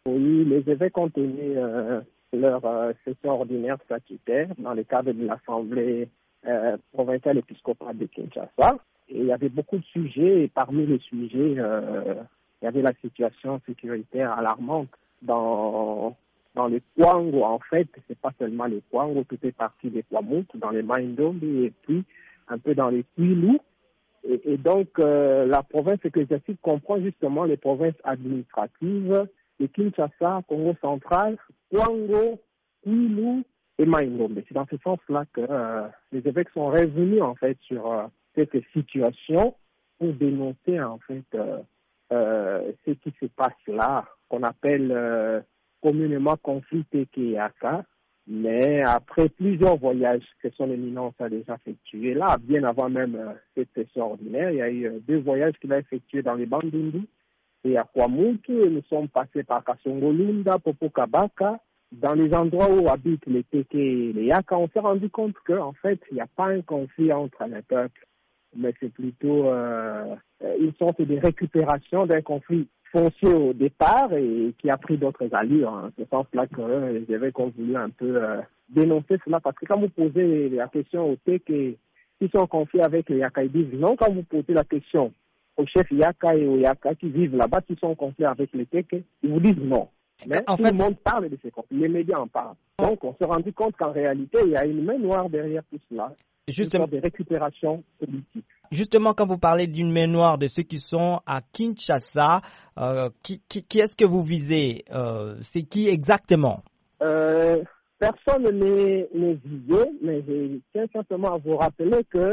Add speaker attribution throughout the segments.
Speaker 1: Oui, les évêques ont tenu leur session ordinaire statutaire dans le cadre de l'Assemblée provinciale épiscopale de Kinshasa. Et il y avait beaucoup de sujets, et parmi les sujets, il y avait la situation sécuritaire alarmante dans les Kwango. En fait, c'est pas seulement les Kwango, tout est parti des Kwamouth, dans les Maindombi et puis un peu dans les Kwilu. Et donc, la province ecclésiastique comprend justement les provinces administratives de Kinshasa, Congo central, Kwango, Kwilu et Maindombe. C'est dans ce sens-là que les évêques sont revenus en fait sur cette situation pour dénoncer en fait ce qui se passe là, qu'on appelle communément conflit Teke-Yaka. Mais après plusieurs voyages que son éminence a déjà effectués, là, bien avant même cette session ordinaire, il y a eu 2 voyages qu'il a effectués dans les Bandundu et à Kwamouth. Nous sommes passés par Kasongolunda, Popokabaka, dans les endroits où habitent les Teke et les Yaka. On s'est rendu compte qu'en fait, il n'y a pas un conflit entre les peuples, mais c'est plutôt une sorte de récupération d'un conflit foncier au départ et qui a pris d'autres allures. En ce sens-là que les évêques ont voulu un peu dénoncer cela, parce que quand vous posez la question aux Teke qui sont confiés avec les Yaka, ils disent non. Quand vous posez la question aux chefs Yaka et aux Yaka qui vivent là-bas, qui sont confiés avec les Teke, ils vous disent non. Mais tout le monde parle de ces conflits, les médias en parlent. Donc on s'est rendu compte qu'en réalité, il y a une main noire derrière tout cela, une sorte de récupération politique.
Speaker 2: Justement, quand vous parlez d'une main noire de ceux qui sont à Kinshasa, qui est-ce que vous visez? C'est qui exactement?
Speaker 1: Personne n'est visé, mais je tiens simplement à vous rappeler que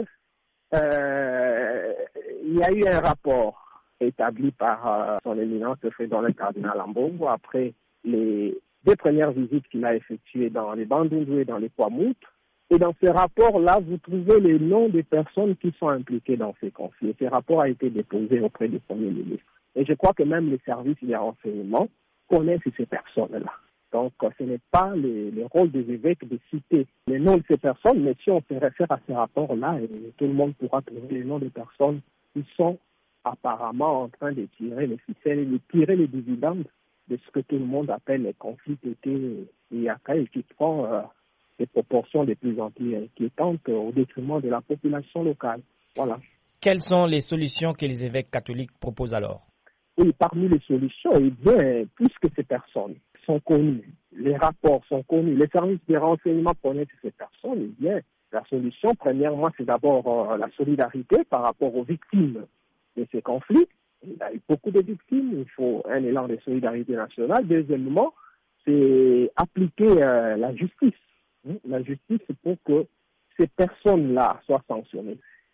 Speaker 1: il y a eu un rapport établi par son éminence le Frédéric le cardinal Ambongo après les 2 premières visites qu'il a effectuées dans les Bandundu et dans les Kwamouth. Et dans ce rapport-là, vous trouvez les noms des personnes qui sont impliquées dans ces conflits. Et ce rapport a été déposé auprès du Premier ministre. Et je crois que même les services de renseignement connaissent ces personnes-là. Donc, ce n'est pas le rôle des évêques de citer les noms de ces personnes, mais si on se réfère à ce rapport-là, tout le monde pourra trouver les noms des personnes qui sont apparemment en train de tirer les ficelles et de tirer les dividendes de ce que tout le monde appelle les conflits Teke et Yaka, et qui prend des proportions de plus en plus inquiétantes au détriment de la population locale. Voilà.
Speaker 2: Quelles sont les solutions que les évêques catholiques proposent alors?
Speaker 1: Oui, parmi les solutions, eh bien, puisque ces personnes sont connues, les rapports sont connus, les services de renseignement connaissent ces personnes, eh bien, la solution, premièrement, c'est d'abord la solidarité par rapport aux victimes de ces conflits. Il y a eu beaucoup de victimes, il faut un élan de solidarité nationale. Deuxièmement, c'est appliquer la justice. La justice pour que ces personnes-là soient sanctionnées.